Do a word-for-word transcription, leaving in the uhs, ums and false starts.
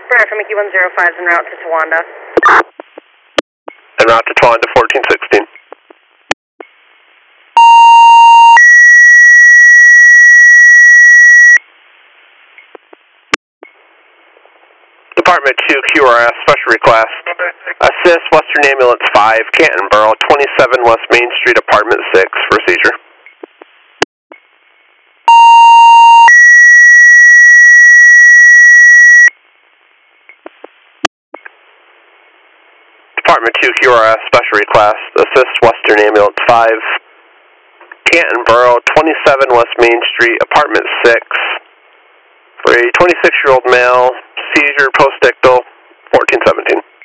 From Mickey one zero five en route to Tawanda. En route to Tawanda, fourteen sixteen. Department two Q R S, special request. Assist Western Ambulance five, Canton Borough, twenty-seven West Main Street, Apartment six, for seizure. Department two Q R S, special request. Assist Western Ambulance five, Canton Borough, twenty-seven West Main Street, Apartment six, for a twenty-six-year-old male, seizure post-ictal, fourteen seventeen.